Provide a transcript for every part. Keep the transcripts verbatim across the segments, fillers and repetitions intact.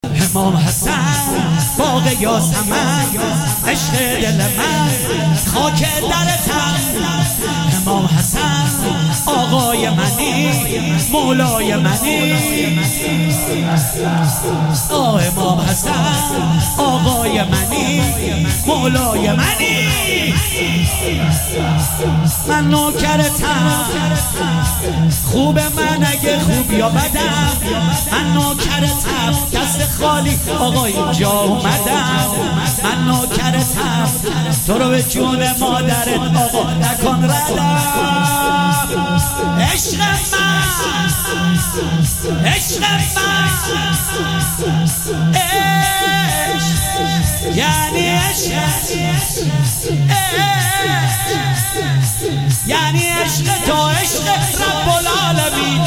امام حسن باغ یاسمن عشق دل من خاک درتم. امام حسن آقای منی مولای منی. آه امام حسن آقای منی مولای منی. من نوکرتم خوب من اگه خوب یا بدم. من نوکرتم دست خالی آقا اینجا اومدم. من نوکرتم تو رو به جون مادرت آقا نکن ردم. عشق من عشق من عشق یعنی عشق یعنی عشق تو عشق رب العالمین.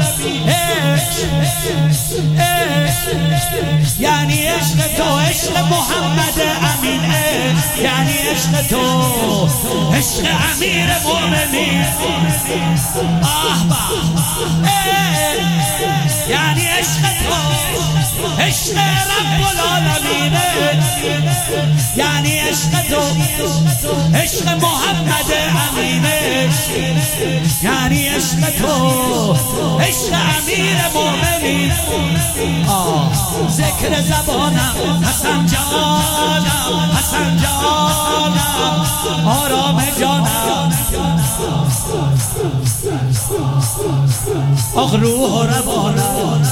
یعنی عشق تو عشق محمد امین. یعنی عشق تو عشق امیر مومنین. آه با یعنی عشق تو عشق رب العالمین. یعنی عشق تو عشق محمد امین. یعنی عشق تو عشق امیر مومنین. آه ذکر زبانم حسن جانم حسن جانم آرام جانم. آخ روح و روانم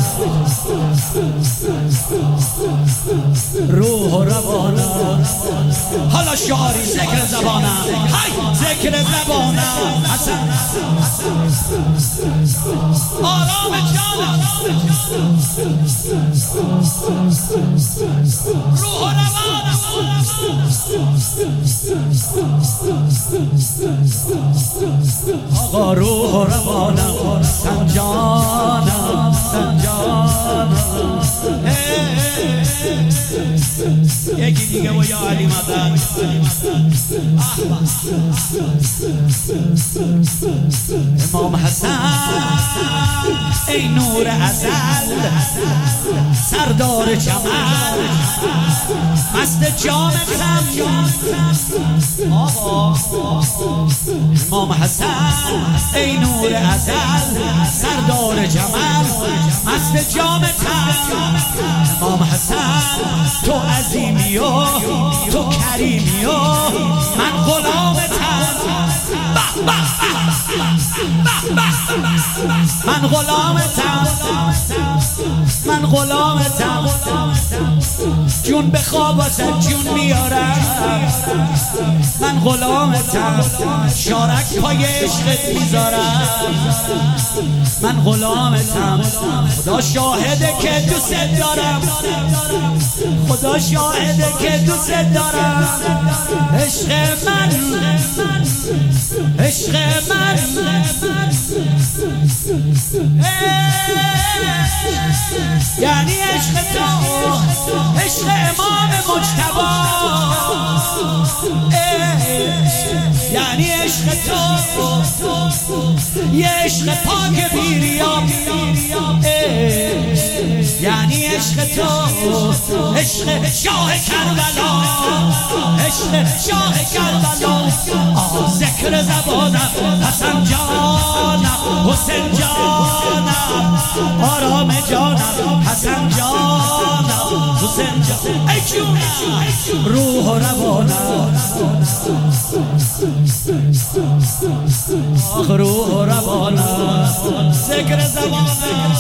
روح و روانم. حالا شعاری ذکر زبانم های ذکر زبانم حسن آرام جانم روح و روانم. آقا روح و روانم سنجانم سنجانم. یکی دیگه و یا علی مدد. امام حسن ای نور ازل سردار جمال مست جامتم. امام حسن ای نور ازل سردار جمال مست جامتم. امام حسن تو عظیمی و تو کریمی و من غلامتم. من غلامتم من غلامتم. جون به خواب واسه جون میارم. من غلامتم شارک پای عشقت میذارم. من غلامتم خدا شاهده که دوست دارم. خدا شاهده که دوست دارم. عشق من عشق من یعنی عشق تو عشق امام مجتبی. یعنی عشق تو یه عشق پاک بیریاب. یعنی عشق تو عشق شاه کربلا عشق شاه کربلا. آه ذکر زبانم حسن جانم حسین جانم آرام جانم حسن جانم حسین جانم. ای جونم روح و روانم آخ روح و روانم ذکر زبانم.